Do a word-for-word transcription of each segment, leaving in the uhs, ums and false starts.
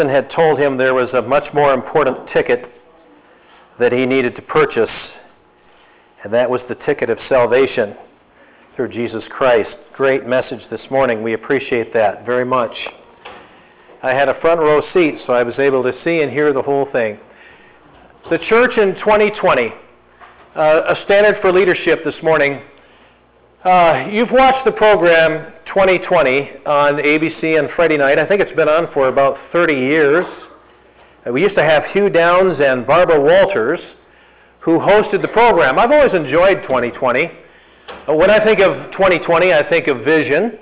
had told him there was a much more important ticket that he needed to purchase, and that was the ticket of salvation through Jesus Christ. Great message this morning. We appreciate that very much. I had a front row seat, so I was able to see and hear the whole thing. The church in twenty twenty, uh, a standard for leadership this morning. Uh, you've watched the program twenty twenty on A B C on Friday night. I think it's been on for about thirty years. Uh, we used to have Hugh Downs and Barbara Walters who hosted the program. I've always enjoyed twenty twenty. Uh, when I think of twenty twenty, I think of vision.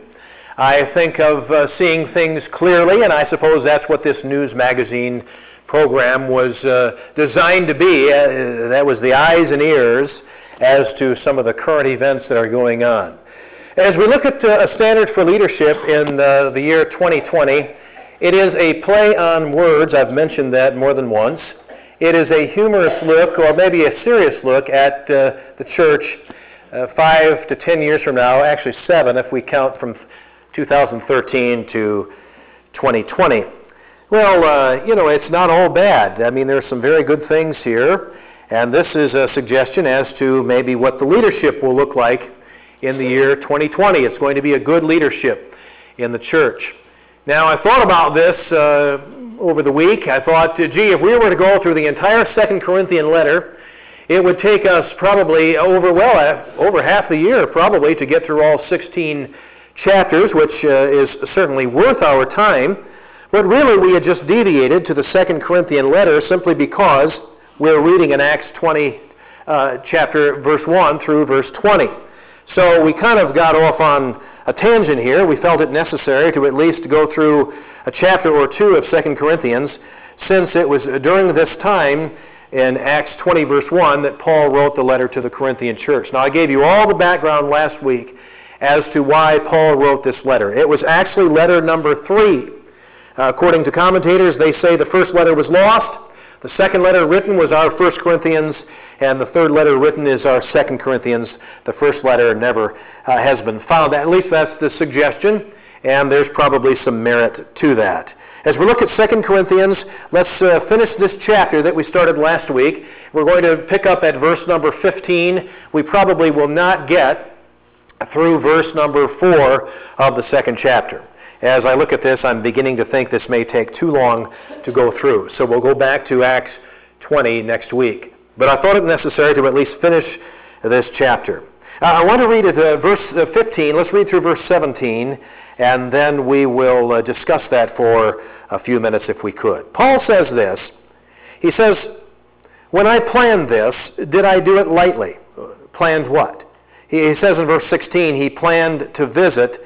I think of uh, seeing things clearly, and I suppose that's what this news magazine program was uh, designed to be. Uh, that was the eyes and ears as to some of the current events that are going on. As we look at uh, a standard for leadership in uh, the year twenty twenty, it is a play on words. I've mentioned that more than once. It is a humorous look, or maybe a serious look, at uh, the church uh, five to ten years from now, actually seven if we count from two thousand thirteen to twenty twenty. Well, uh, you know, it's not all bad. I mean, there's some very good things here. And this is a suggestion as to maybe what the leadership will look like in the year twenty twenty. It's going to be a good leadership in the church. Now, I thought about this uh, over the week. I thought, gee, if we were to go through the entire Second Corinthian letter, it would take us probably over, well, over half the year probably to get through all sixteen chapters, which uh, is certainly worth our time. But really, we had just deviated to the Second Corinthian letter simply because we're reading in Acts twenty, uh, chapter verse one through verse twenty. So we kind of got off on a tangent here. We felt it necessary to at least go through a chapter or two of Second Corinthians, since it was during this time in Acts twenty verse one that Paul wrote the letter to the Corinthian church. Now, I gave you all the background last week as to why Paul wrote this letter. It was actually letter number three. Uh, according to commentators, they say the first letter was lost. The second letter written was our First Corinthians, and the third letter written is our Second Corinthians. The first letter never uh, has been found. At least that's the suggestion, and there's probably some merit to that. As we look at Second Corinthians, let's uh, finish this chapter that we started last week. We're going to pick up at verse number fifteen. We probably will not get through verse number four of the second chapter. As I look at this, I'm beginning to think this may take too long to go through. So we'll go back to Acts twenty next week. But I thought it necessary to at least finish this chapter. Uh, I want to read it, uh, verse fifteen. Let's read through verse seventeen, and then we will uh, discuss that for a few minutes if we could. Paul says this. He says, when I planned this, did I do it lightly? Planned what? He, he says in verse sixteen, he planned to visit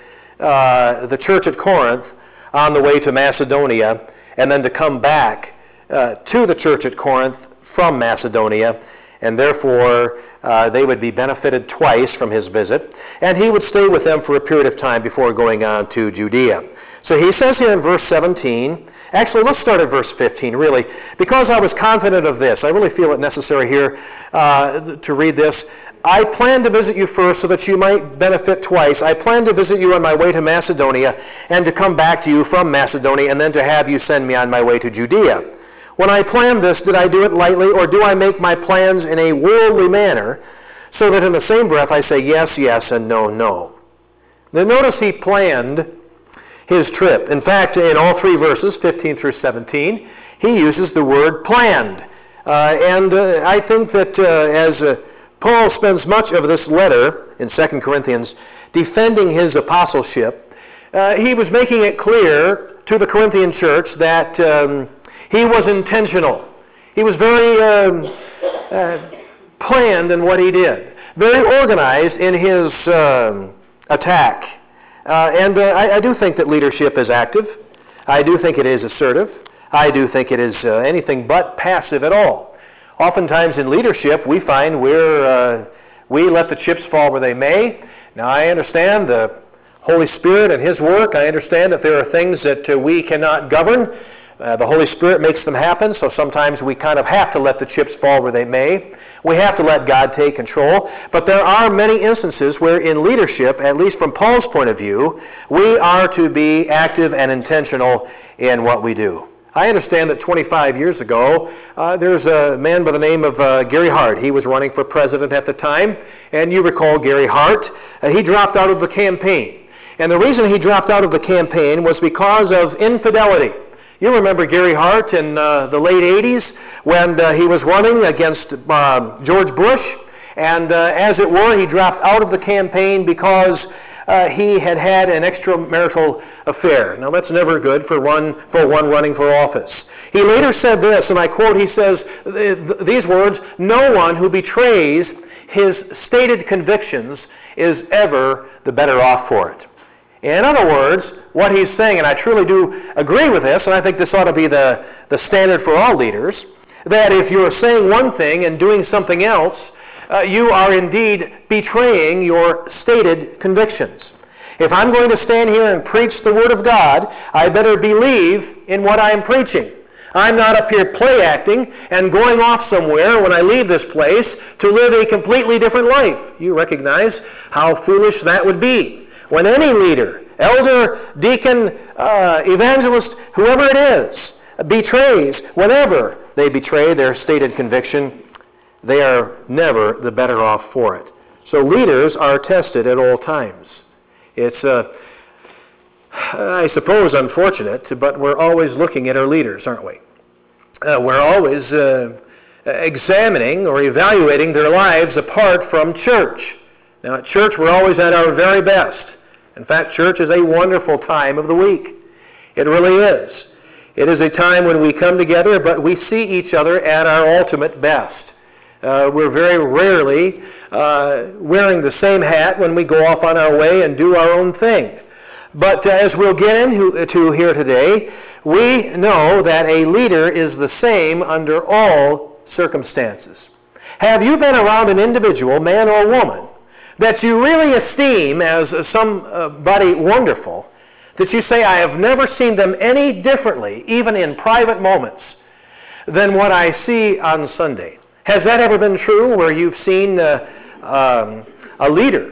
Uh, the church at Corinth on the way to Macedonia, and then to come back uh, to the church at Corinth from Macedonia, and therefore uh, they would be benefited twice from his visit, and he would stay with them for a period of time before going on to Judea. So he says here in verse seventeen, actually let's start at verse fifteen really, because I was confident of this. I really feel it necessary here uh, to read this. I planned to visit you first so that you might benefit twice. I planned to visit you on my way to Macedonia and to come back to you from Macedonia and then to have you send me on my way to Judea. When I planned this, did I do it lightly, or do I make my plans in a worldly manner so that in the same breath I say yes, yes, and no, no? Now notice he planned his trip. In fact, in all three verses, fifteen through seventeen, he uses the word planned. Uh, and uh, I think that uh, as a Paul spends much of this letter in Second Corinthians defending his apostleship. Uh, he was making it clear to the Corinthian church that um, he was intentional. He was very um, uh, planned in what he did, very organized in his um, attack. Uh, and uh, I, I do think that leadership is active. I do think it is assertive. I do think it is uh, anything but passive at all. Oftentimes in leadership, we find we're, uh, we let the chips fall where they may. Now, I understand the Holy Spirit and His work. I understand that there are things that uh, we cannot govern. Uh, the Holy Spirit makes them happen, so sometimes we kind of have to let the chips fall where they may. We have to let God take control. But there are many instances where in leadership, at least from Paul's point of view, we are to be active and intentional in what we do. I understand that twenty-five years ago, uh, there's a man by the name of uh, Gary Hart. He was running for president at the time, and you recall Gary Hart. Uh, he dropped out of the campaign. And the reason he dropped out of the campaign was because of infidelity. You remember Gary Hart in uh, the late eighties when uh, he was running against uh, George Bush, and uh, as it were, he dropped out of the campaign because Uh, he had had an extramarital affair. Now that's never good for one, for one running for office. He later said this, and I quote, he says th- these words, "No one who betrays his stated convictions is ever the better off for it." In other words, what he's saying, and I truly do agree with this, and I think this ought to be the, the standard for all leaders, that if you're saying one thing and doing something else, Uh, you are indeed betraying your stated convictions. If I'm going to stand here and preach the Word of God, I better believe in what I am preaching. I'm not up here play acting and going off somewhere when I leave this place to live a completely different life. You recognize how foolish that would be. When any leader, elder, deacon, uh, evangelist, whoever it is, betrays, whenever they betray their stated conviction, they are never the better off for it. So leaders are tested at all times. It's, uh, I suppose, unfortunate, but we're always looking at our leaders, aren't we? Uh, we're always uh, examining or evaluating their lives apart from church. Now, at church, we're always at our very best. In fact, church is a wonderful time of the week. It really is. It is a time when we come together, but we see each other at our ultimate best. Uh, we're very rarely uh, wearing the same hat when we go off on our way and do our own thing. But uh, as we'll get into here today, we know that a leader is the same under all circumstances. Have you been around an individual, man or woman, that you really esteem as somebody wonderful, that you say, I have never seen them any differently, even in private moments, than what I see on Sunday? Has that ever been true where you've seen uh, um, a leader,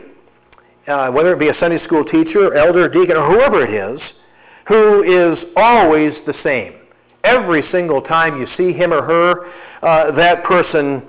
uh, whether it be a Sunday school teacher, elder, deacon, or whoever it is, who is always the same? Every single time you see him or her, uh, that person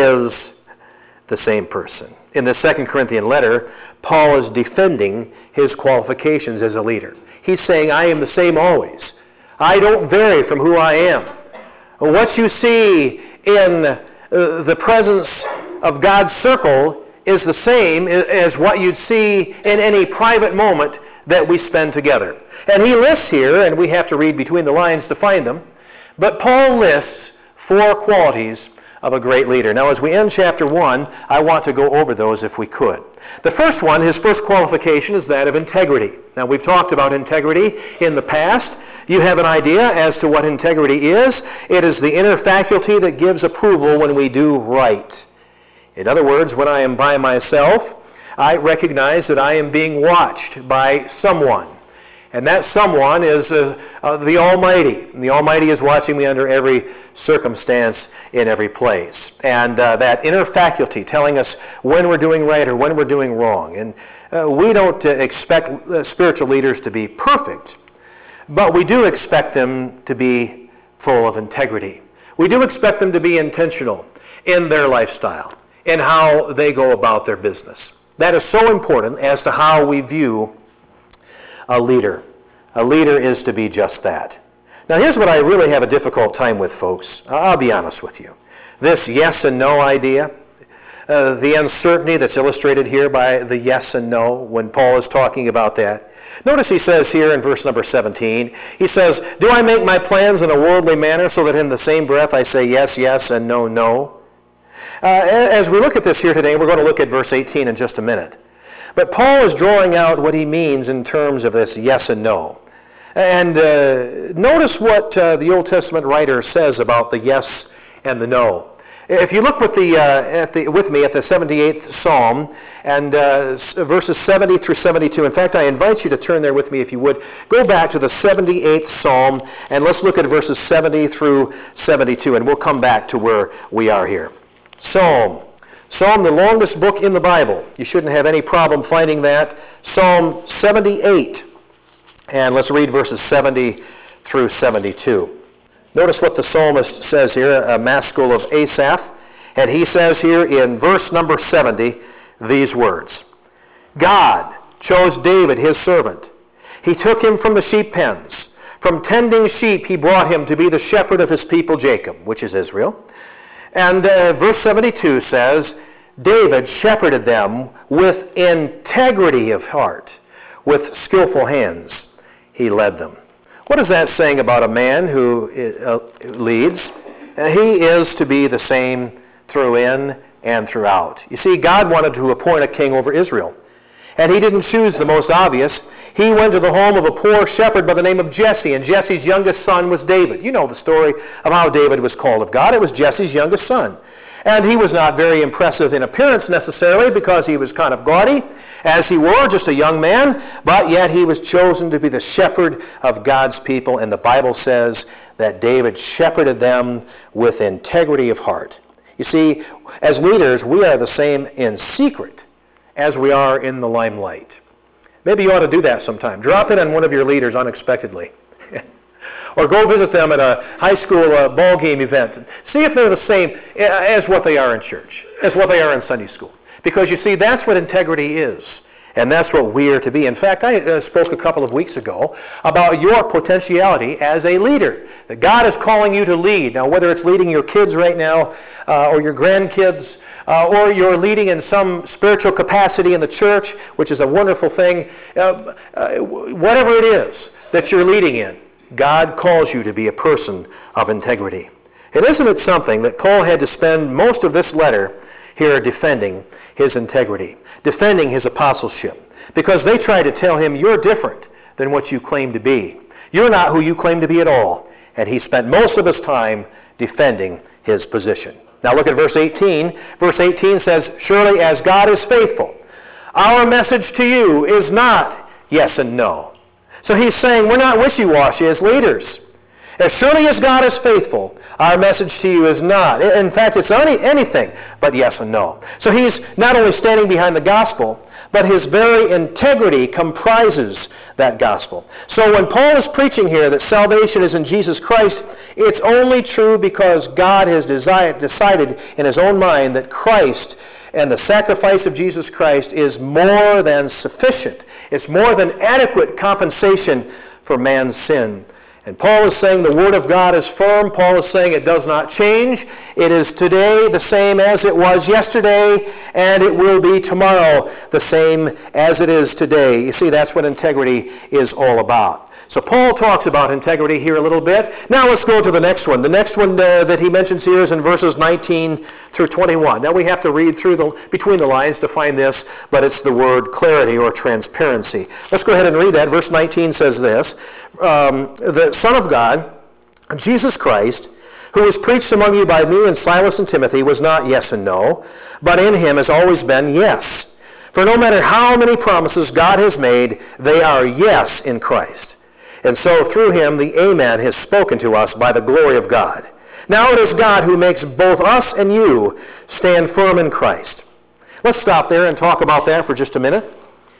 is the same person. In the Second Corinthian letter, Paul is defending his qualifications as a leader. He's saying, I am the same always. I don't vary from who I am. What you see in Uh, the presence of God's circle is the same as what you'd see in any private moment that we spend together. And he lists here, and we have to read between the lines to find them, but Paul lists four qualities of a great leader. Now, as we end chapter one, I want to go over those if we could. The first one, his first qualification, is that of integrity. Now, we've talked about integrity in the past. You have an idea as to what integrity is. It is the inner faculty that gives approval when we do right. In other words, when I am by myself, I recognize that I am being watched by someone. And that someone is uh, uh, the Almighty. And the Almighty is watching me under every circumstance in every place. And uh, that inner faculty telling us when we're doing right or when we're doing wrong. And uh, we don't uh, expect uh, spiritual leaders to be perfect, but we do expect them to be full of integrity. We do expect them to be intentional in their lifestyle, in how they go about their business. That is so important as to how we view a leader. A leader is to be just that. Now, here's what I really have a difficult time with, folks. I'll be honest with you. This yes and no idea, uh, the uncertainty that's illustrated here by the yes and no when Paul is talking about that. Notice he says here in verse number seventeen, he says, do I make my plans in a worldly manner so that in the same breath I say yes, yes, and no, no? Uh, as we look at this here today, we're going to look at verse eighteen in just a minute. But Paul is drawing out what he means in terms of this yes and no. And uh, notice what uh, the Old Testament writer says about the yes and the no. If you look with, the, uh, at the, with me at the seventy-eighth Psalm, and uh, verses seventy through seventy-two. In fact, I invite you to turn there with me if you would. Go back to the seventy-eighth Psalm, and let's look at verses seventy through seventy-two, and we'll come back to where we are here. Psalm. Psalm, the longest book in the Bible. You shouldn't have any problem finding that. Psalm seventy-eight. And let's read verses seventy through seventy-two. Notice what the psalmist says here, a maskil of Asaph. And he says here in verse number seventy these words. God chose David, his servant. He took him from the sheep pens. From tending sheep, he brought him to be the shepherd of his people Jacob, which is Israel. And uh, verse seventy-two says, David shepherded them with integrity of heart, with skillful hands he led them. What is that saying about a man who uh, leads? Uh, he is to be the same through in and throughout. You see, God wanted to appoint a king over Israel. And he didn't choose the most obvious. He went to the home of a poor shepherd by the name of Jesse, and Jesse's youngest son was David. You know the story of how David was called of God. It was Jesse's youngest son. And he was not very impressive in appearance necessarily because he was kind of gaudy, as he were, just a young man, but yet he was chosen to be the shepherd of God's people, and the Bible says that David shepherded them with integrity of heart. You see, as leaders, we are the same in secret as we are in the limelight. Maybe you ought to do that sometime. Drop in on one of your leaders unexpectedly. Or go visit them at a high school uh, ball game event. See if they're the same as what they are in church, as what they are in Sunday school. Because you see, that's what integrity is. And that's what we are to be. In fact, I uh, spoke a couple of weeks ago about your potentiality as a leader. That God is calling you to lead. Now, whether it's leading your kids right now, uh, or your grandkids, uh, or you're leading in some spiritual capacity in the church, which is a wonderful thing, uh, uh, whatever it is that you're leading in, God calls you to be a person of integrity. And isn't it something that Paul had to spend most of this letter here defending his integrity, defending his apostleship, because they tried to tell him, you're different than what you claim to be. You're not who you claim to be at all. And he spent most of his time defending his position. Now look at verse eighteen. Verse eighteen says, surely as God is faithful, our message to you is not yes and no. So he's saying we're not wishy-washy as leaders. As surely as God is faithful, our message to you is not. In fact, it's any, anything but yes and no. So he's not only standing behind the gospel, but his very integrity comprises that gospel. So when Paul is preaching here that salvation is in Jesus Christ, it's only true because God has desired, decided in his own mind that Christ and the sacrifice of Jesus Christ is more than sufficient. It's more than adequate compensation for man's sin. And Paul is saying the Word of God is firm. Paul is saying it does not change. It is today the same as it was yesterday, and it will be tomorrow the same as it is today. You see, that's what integrity is all about. So Paul talks about integrity here a little bit. Now let's go to the next one. The next one uh, that he mentions here is in verses nineteen through twenty-one. Now we have to read through the between the lines to find this, but it's the word clarity or transparency. Let's go ahead and read that. Verse nineteen says this, um, the Son of God, Jesus Christ, who was preached among you by me and Silas and Timothy, was not yes and no, but in him has always been yes. For no matter how many promises God has made, they are yes in Christ. And so through him the Amen has spoken to us by the glory of God. Now it is God who makes both us and you stand firm in Christ. Let's stop there and talk about that for just a minute.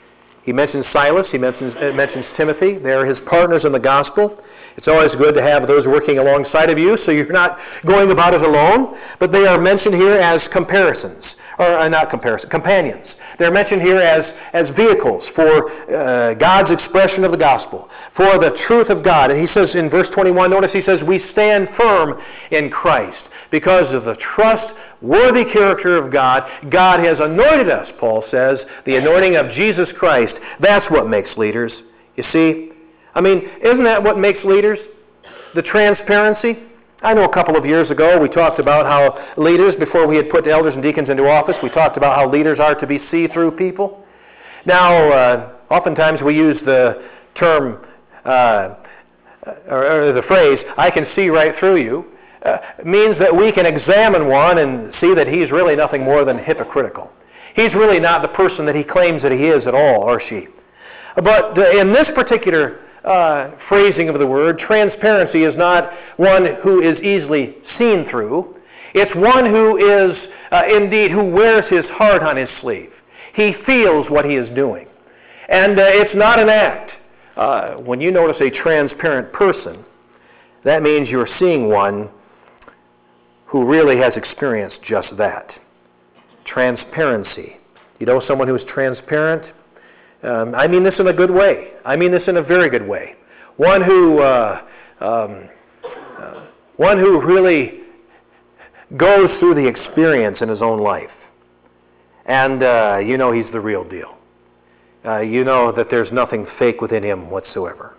He mentions Silas, he mentions, uh, mentions Timothy. They're his partners in the gospel. It's always good to have those working alongside of you so you're not going about it alone. But they are mentioned here as comparisons, or uh, not comparison, companions. They're mentioned here as, as vehicles for uh, God's expression of the gospel, for the truth of God. And he says in verse twenty-one, notice he says, we stand firm in Christ because of the trustworthy character of God. God has anointed us, Paul says, the anointing of Jesus Christ. That's what makes leaders. You see, I mean, isn't that what makes leaders? The transparency. I know a couple of years ago we talked about how leaders, before we had put elders and deacons into office, we talked about how leaders are to be see-through people. Now, uh, oftentimes we use the term, uh, or, or the phrase, I can see right through you, uh, means that we can examine one and see that he's really nothing more than hypocritical. He's really not the person that he claims that he is at all, or she. But uh, in this particular Uh, phrasing of the word, transparency is not one who is easily seen through. It's one who is uh, indeed, who wears his heart on his sleeve. He feels what he is doing. And uh, it's not an act. Uh, when you notice a transparent person, that means you're seeing one who really has experienced just that. Transparency. You know someone who is transparent? Um, I mean this in a good way. I mean this in a very good way. One who, uh, um, uh, one who really goes through the experience in his own life. And uh, you know he's the real deal. Uh, you know that there's nothing fake within him whatsoever.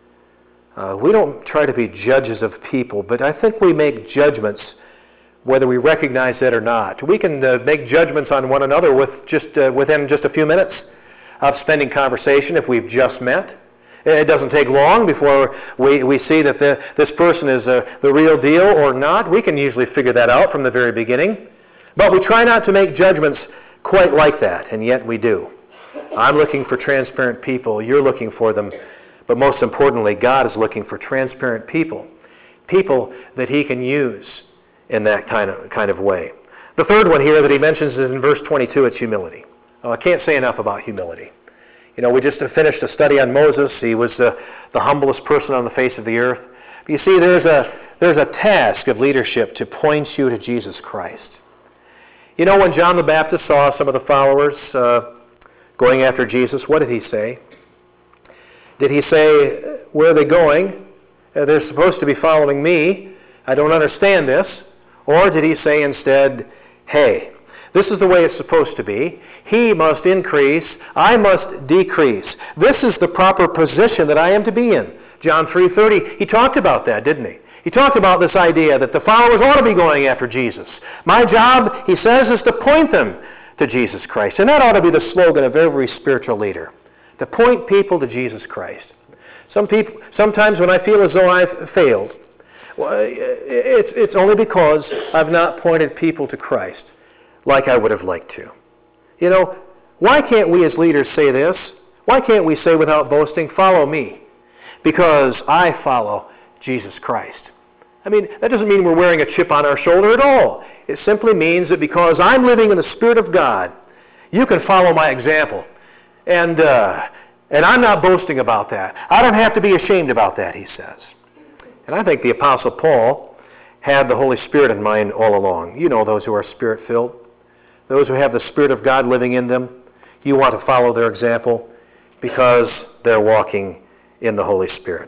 Uh, we don't try to be judges of people, but I think we make judgments whether we recognize it or not. We can uh, make judgments on one another with just uh, within just a few minutes of spending conversation if we've just met. It doesn't take long before we, we see that the, this person is uh, the real deal or not. We can usually figure that out from the very beginning. But we try not to make judgments quite like that, and yet we do. I'm looking for transparent people. You're looking for them. But most importantly, God is looking for transparent people. People that he can use in that kind of kind of way. The third one here that he mentions is in verse twenty-two, it's humility. Oh, I can't say enough about humility. You know, we just finished a study on Moses. He was uh, the humblest person on the face of the earth. But you see, there's a, there's a task of leadership to point you to Jesus Christ. You know, when John the Baptist saw some of the followers uh, going after Jesus, what did he say? Did he say, where are they going? Uh, they're supposed to be following me. I don't understand this. Or did he say instead, hey, this is the way it's supposed to be. He must increase. I must decrease. This is the proper position that I am to be in. John three thirty, he talked about that, didn't he? He talked about this idea that the followers ought to be going after Jesus. My job, he says, is to point them to Jesus Christ. And that ought to be the slogan of every spiritual leader, to point people to Jesus Christ. Some people, sometimes when I feel as though I've failed, well, it's, it's only because I've not pointed people to Christ like I would have liked to. You know, why can't we as leaders say this? Why can't we say without boasting, follow me? Because I follow Jesus Christ. I mean, that doesn't mean we're wearing a chip on our shoulder at all. It simply means that because I'm living in the Spirit of God, you can follow my example. And, uh, and I'm not boasting about that. I don't have to be ashamed about that, he says. And I think the Apostle Paul had the Holy Spirit in mind all along. You know those who are Spirit-filled. Those who have the Spirit of God living in them. You want to follow their example because they're walking in the Holy Spirit.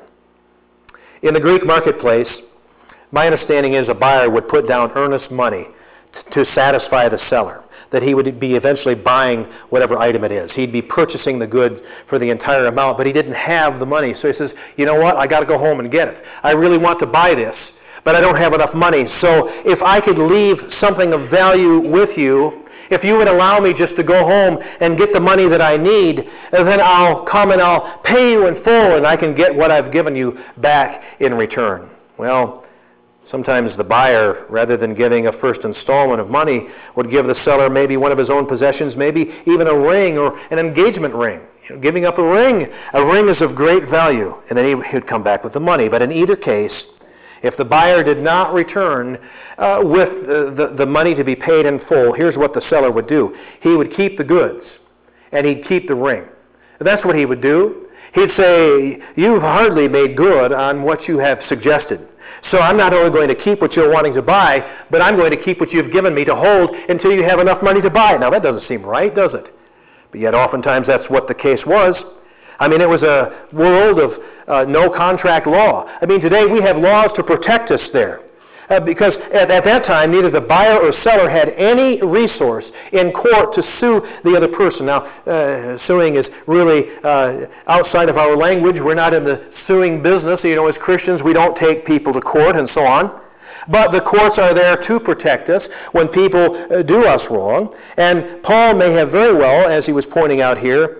In the Greek marketplace, my understanding is a buyer would put down earnest money t- to satisfy the seller, that he would be eventually buying whatever item it is. He'd be purchasing the good for the entire amount, but he didn't have the money. So he says, you know what, I got to go home and get it. I really want to buy this, but I don't have enough money. So if I could leave something of value with you, if you would allow me just to go home and get the money that I need, then I'll come and I'll pay you in full and I can get what I've given you back in return. Well, sometimes the buyer, rather than giving a first installment of money, would give the seller maybe one of his own possessions, maybe even a ring or an engagement ring. You know, giving up a ring. A ring is of great value, and then he would come back with the money. But in either case, if the buyer did not return uh, with the, the, the money to be paid in full, here's what the seller would do. He would keep the goods, and he'd keep the ring. That's what he would do. He'd say, you've hardly made good on what you have suggested. So I'm not only going to keep what you're wanting to buy, but I'm going to keep what you've given me to hold until you have enough money to buy it. Now that doesn't seem right, does it? But yet oftentimes that's what the case was. I mean, it was a world of uh, no contract law. I mean, today we have laws to protect us there. Uh, because at, at that time, neither the buyer or seller had any resource in court to sue the other person. Now, uh, suing is really uh, outside of our language. We're not in the suing business. You know, as Christians, we don't take people to court and so on. But the courts are there to protect us when people uh, do us wrong. And Paul may have very well, as he was pointing out here,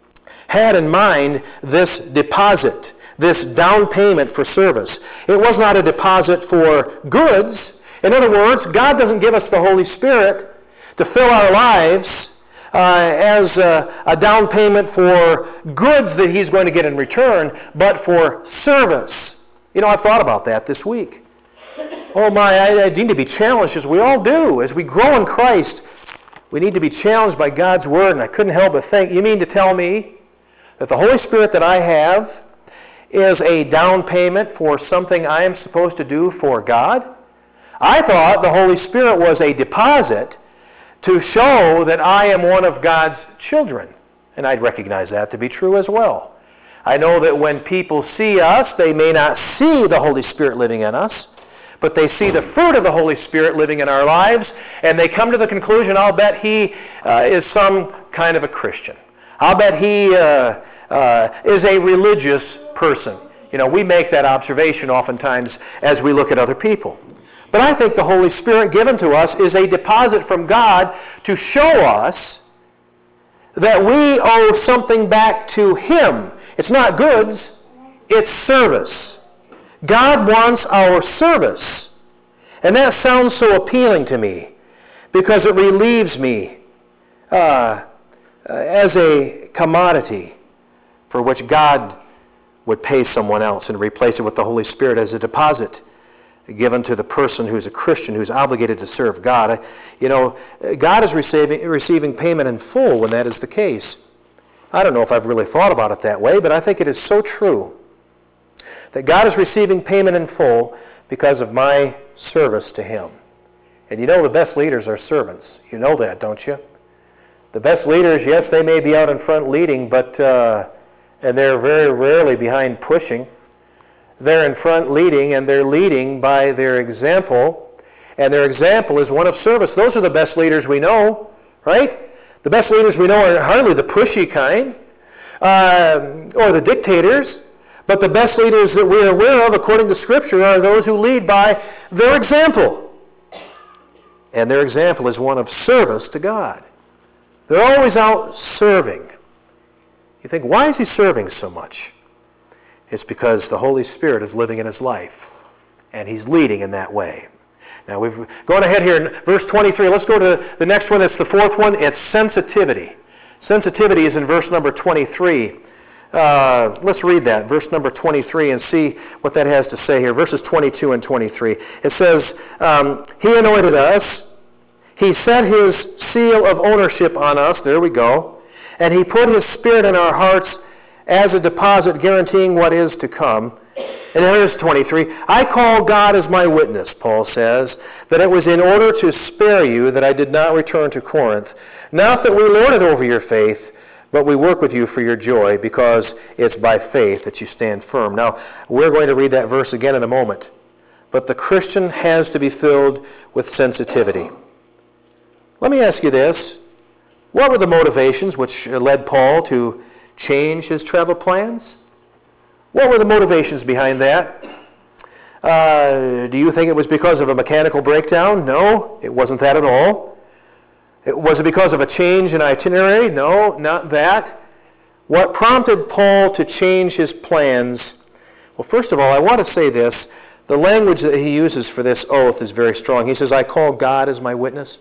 had in mind this deposit, this down payment for service. It was not a deposit for goods. In other words, God doesn't give us the Holy Spirit to fill our lives uh, as a, a down payment for goods that he's going to get in return, but for service. You know, I've thought about that this week. Oh my, I, I need to be challenged, as we all do. As we grow in Christ, we need to be challenged by God's Word, and I couldn't help but think, you mean to tell me that the Holy Spirit that I have is a down payment for something I am supposed to do for God? I thought the Holy Spirit was a deposit to show that I am one of God's children. And I'd recognize that to be true as well. I know that when people see us, they may not see the Holy Spirit living in us, but they see the fruit of the Holy Spirit living in our lives, and they come to the conclusion, I'll bet he uh, is some kind of a Christian. I'll bet he uh, uh, is a religious person. You know, we make that observation oftentimes as we look at other people. But I think the Holy Spirit given to us is a deposit from God to show us that we owe something back to Him. It's not goods, it's service. God wants our service. And that sounds so appealing to me because it relieves me uh, as a commodity for which God would pay someone else and replace it with the Holy Spirit as a deposit given to the person who's a Christian, who's obligated to serve God. You know, God is receiving, receiving payment in full when that is the case. I don't know if I've really thought about it that way, but I think it is so true that God is receiving payment in full because of my service to Him. And you know the best leaders are servants. You know that, don't you? The best leaders, yes, they may be out in front leading, but uh, and they're very rarely behind pushing. They're in front leading, and they're leading by their example, and their example is one of service. Those are the best leaders we know, right? The best leaders we know are hardly the pushy kind, uh, or the dictators, but the best leaders that we're aware of, according to Scripture, are those who lead by their example. And their example is one of service to God. They're always out serving. You think, why is he serving so much? It's because the Holy Spirit is living in his life, and he's leading in that way. Now, we've gone ahead here in verse twenty-three. Let's go to the next one. It's the fourth one. It's sensitivity. Sensitivity is in verse number twenty-three. Uh, let's read that, verse number twenty-three, and see what that has to say here. Verses twenty-two and twenty-three. It says, um, He anointed us. He set his seal of ownership on us. There we go. And he put his Spirit in our hearts as a deposit guaranteeing what is to come. And here's twenty-three. I call God as my witness, Paul says, that it was in order to spare you that I did not return to Corinth. Not that we lord it over your faith, but we work with you for your joy, because it's by faith that you stand firm. Now, we're going to read that verse again in a moment. But the Christian has to be filled with sensitivity. Let me ask you this. What were the motivations which led Paul to change his travel plans? What were the motivations behind that? Uh, do you think it was because of a mechanical breakdown? No, it wasn't that at all. It, was it because of a change in itinerary? No, not that. What prompted Paul to change his plans? Well, first of all, I want to say this. The language that he uses for this oath is very strong. He says, I call God as my witness.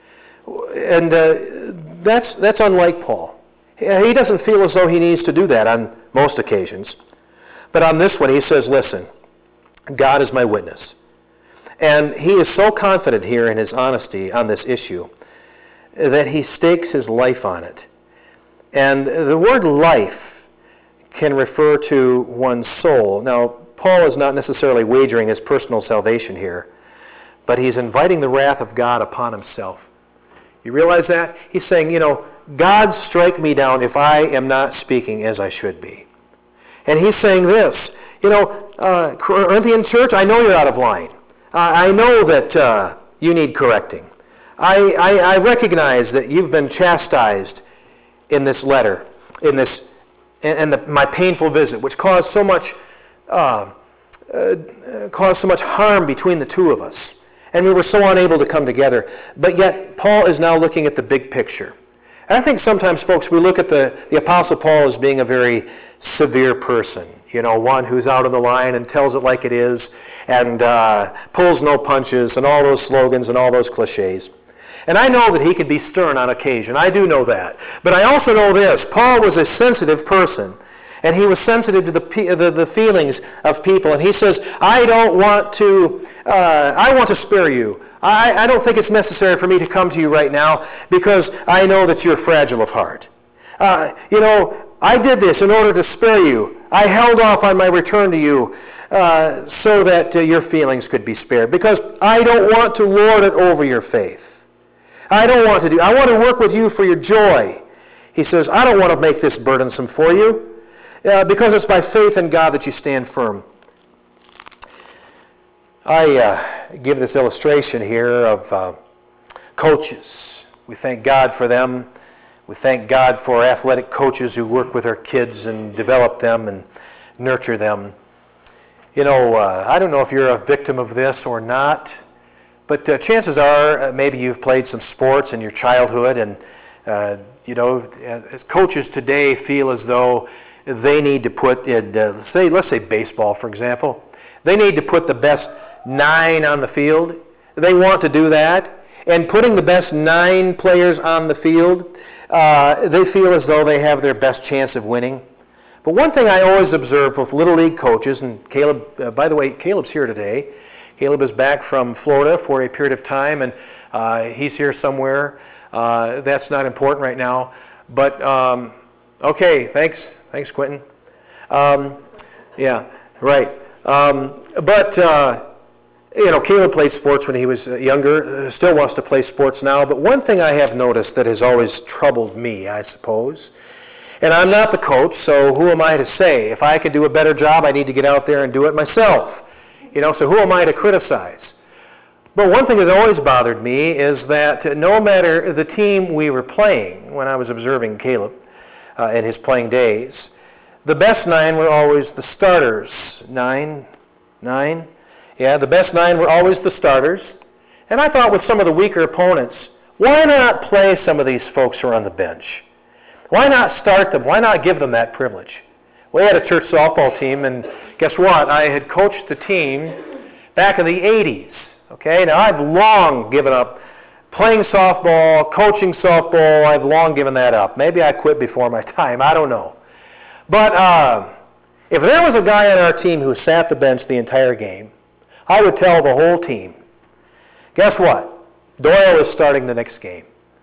And uh, that's, that's unlike Paul. He doesn't feel as though he needs to do that on most occasions. But on this one, he says, listen, God is my witness. And he is so confident here in his honesty on this issue that he stakes his life on it. And the word life can refer to one's soul. Now, Paul is not necessarily wagering his personal salvation here, but he's inviting the wrath of God upon himself. You realize that? He's saying, you know, God strike me down if I am not speaking as I should be. And he's saying this, you know, uh, Corinthian church, I know you're out of line. Uh, I know that uh, you need correcting. I, I, I recognize that you've been chastised in this letter, in this, and the, my painful visit, which caused so much, uh, uh, caused so much harm between the two of us. And we were so unable to come together. But yet, Paul is now looking at the big picture. And I think sometimes, folks, we look at the, the Apostle Paul as being a very severe person. You know, one who's out on the line and tells it like it is, and uh, pulls no punches, and all those slogans and all those cliches. And I know that he can be stern on occasion. I do know that. But I also know this. Paul was a sensitive person. And he was sensitive to the, the, the feelings of people. And he says, I don't want to, uh, I want to spare you. I, I don't think it's necessary for me to come to you right now because I know that you're fragile of heart. Uh, you know, I did this in order to spare you. I held off on my return to you uh, so that uh, your feelings could be spared, because I don't want to lord it over your faith. I don't want to do, I want to work with you for your joy. He says, I don't want to make this burdensome for you, uh, because it's by faith in God that you stand firm. I uh, give this illustration here of uh, coaches. We thank God for them. We thank God for athletic coaches who work with our kids and develop them and nurture them. You know, uh, I don't know if you're a victim of this or not, but uh, chances are uh, maybe you've played some sports in your childhood, and uh, you know, as coaches today feel as though they need to put in, uh, say, let's say baseball, for example. They need to put the best nine on the field. They want to do that, and putting the best nine players on the field, Uh, they feel as though they have their best chance of winning. But one thing I always observe with Little League coaches, and Caleb, uh, by the way, Caleb's here today. Caleb is back from Florida for a period of time, and uh, he's here somewhere. Uh, that's not important right now. But, um, okay, thanks. Thanks, Quentin. Um, yeah, right. Um, but, uh, You know, Caleb played sports when he was younger, still wants to play sports now. But one thing I have noticed that has always troubled me, I suppose, and I'm not the coach, so who am I to say? If I can do a better job, I need to get out there and do it myself. You know, so who am I to criticize? But one thing that always bothered me is that no matter the team we were playing, when I was observing Caleb uh, in his playing days, the best nine were always the starters. Nine, nine. Yeah, the best nine were always the starters. And I thought with some of the weaker opponents, why not play some of these folks who are on the bench? Why not start them? Why not give them that privilege? We had a church softball team, and guess what? I had coached the team back in the eighties. Okay, now I've long given up playing softball, coaching softball. I've long given that up. Maybe I quit before my time. I don't know. But uh, if there was a guy on our team who sat the bench the entire game, I would tell the whole team, guess what? Doyle is starting the next game.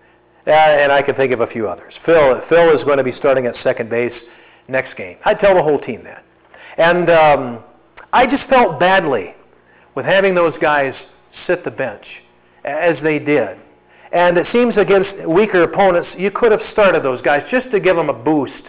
Uh, and I can think of a few others. Phil, Phil is going to be starting at second base next game. I'd tell the whole team that. And um, I just felt badly with having those guys sit the bench as they did. And it seems against weaker opponents, you could have started those guys just to give them a boost.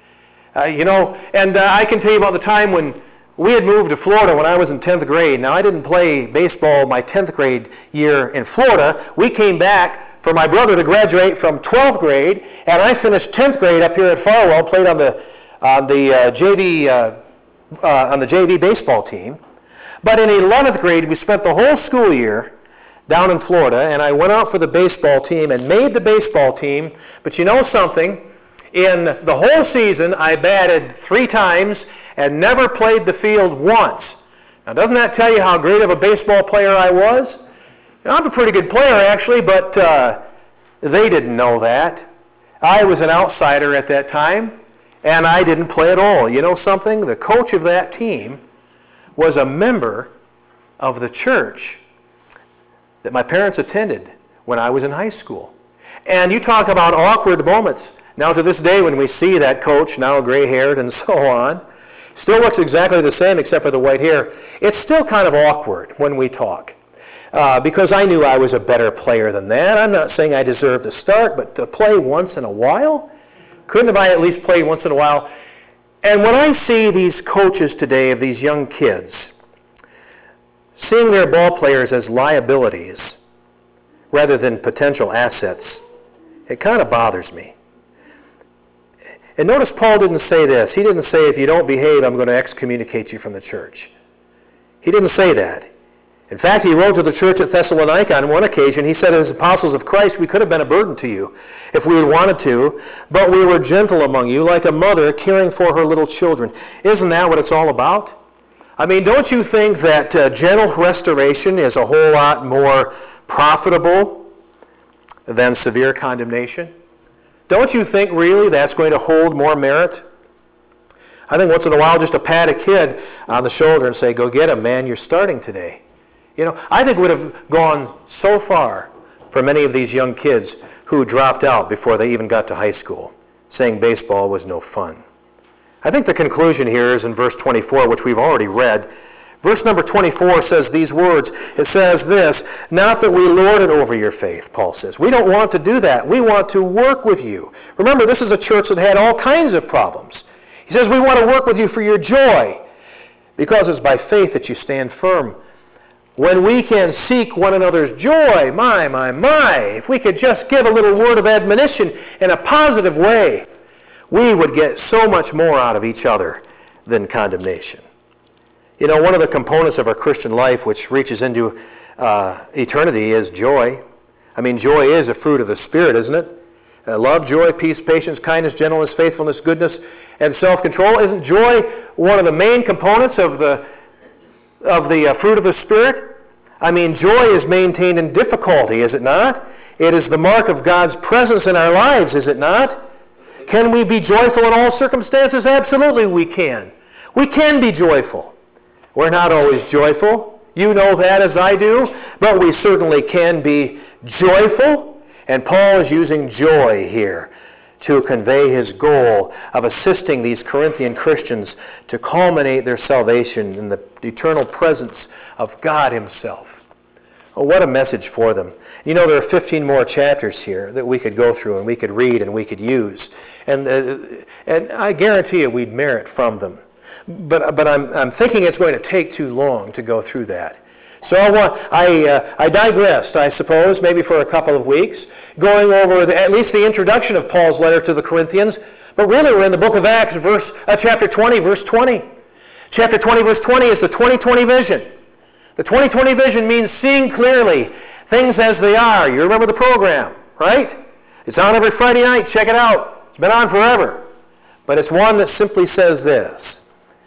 Uh, you know, and uh, I can tell you about the time when we had moved to Florida when I was in tenth grade. Now, I didn't play baseball my tenth grade year in Florida. We came back for my brother to graduate from twelfth grade, and I finished tenth grade up here at Farwell, played on the on the uh, J V uh, uh, on the J V baseball team. But in eleventh grade, we spent the whole school year down in Florida, and I went out for the baseball team and made the baseball team. But you know something? In the whole season, I batted three times and never played the field once. Now, doesn't that tell you how great of a baseball player I was? You know, I'm a pretty good player, actually, but uh, they didn't know that. I was an outsider at that time, and I didn't play at all. You know something? The coach of that team was a member of the church that my parents attended when I was in high school. And you talk about awkward moments. Now, to this day, when we see that coach, now gray-haired and so on, still looks exactly the same except for the white hair, it's still kind of awkward when we talk. Uh, because I knew I was a better player than that. I'm not saying I deserved to start, but to play once in a while? Couldn't have I at least played once in a while? And when I see these coaches today of these young kids, seeing their ball players as liabilities rather than potential assets, it kind of bothers me. And notice Paul didn't say this. He didn't say, if you don't behave, I'm going to excommunicate you from the church. He didn't say that. In fact, he wrote to the church at Thessalonica on one occasion. He said, as apostles of Christ, we could have been a burden to you if we had wanted to, but we were gentle among you, like a mother caring for her little children. Isn't that what it's all about? I mean, don't you think that uh, gentle restoration is a whole lot more profitable than severe condemnation? Don't you think really that's going to hold more merit? I think once in a while just to pat a kid on the shoulder and say, go get him, man, you're starting today. You know, I think would have gone so far for many of these young kids who dropped out before they even got to high school. saying baseball was no fun. I think the conclusion here is in verse twenty-four, which we've already read. Verse number twenty-four says these words. It says this, not that we lord it over your faith, Paul says. We don't want to do that. We want to work with you. Remember, this is a church that had all kinds of problems. He says we want to work with you for your joy, because it's by faith that you stand firm. When we can seek one another's joy, my, my, my, if we could just give a little word of admonition in a positive way, we would get so much more out of each other than condemnation. You know, one of the components of our Christian life which reaches into uh, eternity is joy. I mean, joy is a fruit of the Spirit, isn't it? Uh, love, joy, peace, patience, kindness, gentleness, faithfulness, goodness, and self-control. Isn't joy one of the main components of the of the uh, fruit of the Spirit? I mean, joy is maintained in difficulty, is it not? It is the mark of God's presence in our lives, is it not? Can we be joyful in all circumstances? Absolutely we can. We can be joyful. We're not always joyful. You know that as I do. But we certainly can be joyful. And Paul is using joy here to convey his goal of assisting these Corinthian Christians to culminate their salvation in the eternal presence of God himself. Oh, what a message for them. You know, there are fifteen more chapters here that we could go through and we could read and we could use. And, uh, and I guarantee you we'd merit from them. But, but I'm, I'm thinking it's going to take too long to go through that. So I, want, I, uh, I digressed, I suppose, maybe for a couple of weeks, going over the, at least the introduction of Paul's letter to the Corinthians. But really we're in the book of Acts, verse, uh, chapter twenty, verse twenty. Chapter twenty, verse twenty is the twenty twenty vision. The twenty twenty vision means seeing clearly things as they are. You remember the program, right? It's on every Friday night. Check it out. It's been on forever. But it's one that simply says this.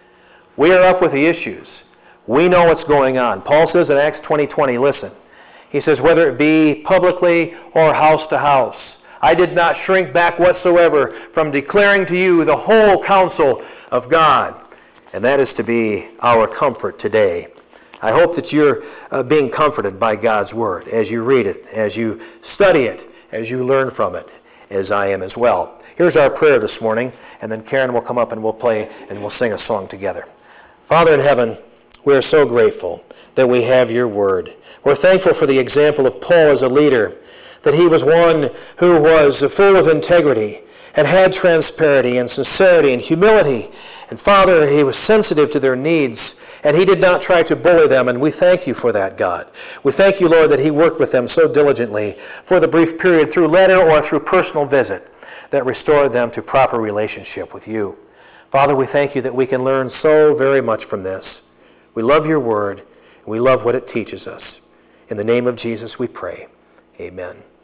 We are up with the issues. We know what's going on. Paul says in Acts twenty twenty, listen. He says, whether it be publicly or house to house, I did not shrink back whatsoever from declaring to you the whole counsel of God. And that is to be our comfort today. I hope that you're uh, being comforted by God's Word as you read it, as you study it, as you learn from it, as I am as well. Here's our prayer this morning, and then Karen will come up and we'll play and we'll sing a song together. Father in heaven, we are so grateful that we have your Word. We're thankful for the example of Paul as a leader, that he was one who was full of integrity and had transparency and sincerity and humility. And Father, he was sensitive to their needs, and he did not try to bully them, and we thank you for that, God. We thank you, Lord, that he worked with them so diligently for the brief period through letter or through personal visit that restored them to proper relationship with you. Father, we thank you that we can learn so very much from this. We love your word, and we love what it teaches us. In the name of Jesus we pray. Amen.